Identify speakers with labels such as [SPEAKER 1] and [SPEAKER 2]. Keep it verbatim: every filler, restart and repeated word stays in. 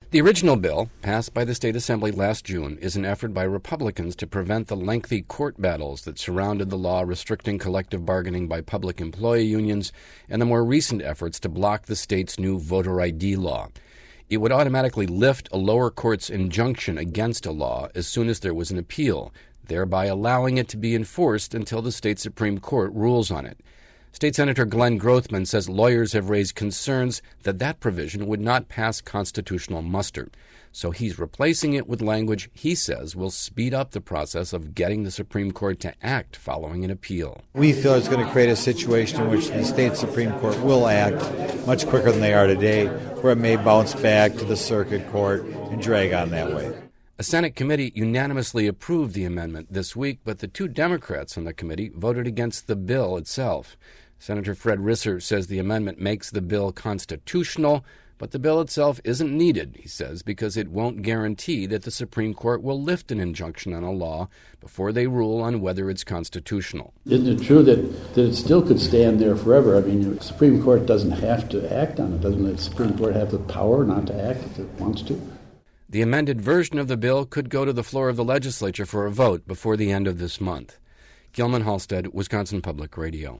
[SPEAKER 1] The original bill, passed by the State Assembly last June, is an effort by Republicans to prevent the lengthy court battles that surrounded the law restricting collective bargaining by public employee unions and the more recent efforts to block the state's new voter I D law. It would automatically lift a lower court's injunction against a law as soon as there was an appeal, thereby allowing it to be enforced until the state Supreme Court rules on it. State Senator Glenn Grothman says lawyers have raised concerns that that provision would not pass constitutional muster. So he's replacing it with language he says will speed up the process of getting the Supreme Court to act following an appeal.
[SPEAKER 2] We feel it's going to create a situation in which the state Supreme Court will act much quicker than they are today, where it may bounce back to the circuit court and drag on that way.
[SPEAKER 1] A Senate committee unanimously approved the amendment this week, but the two Democrats on the committee voted against the bill itself. Senator Fred Risser says the amendment makes the bill constitutional, but the bill itself isn't needed, he says, because it won't guarantee that the Supreme Court will lift an injunction on a law before they rule on whether it's constitutional.
[SPEAKER 3] Isn't it true that, that it still could stand there forever? I mean, the Supreme Court doesn't have to act on it. Doesn't the Supreme Court have the power not to act if it wants to?
[SPEAKER 1] The amended version of the bill could go to the floor of the legislature for a vote before the end of this month. Gilman Halstead, Wisconsin Public Radio.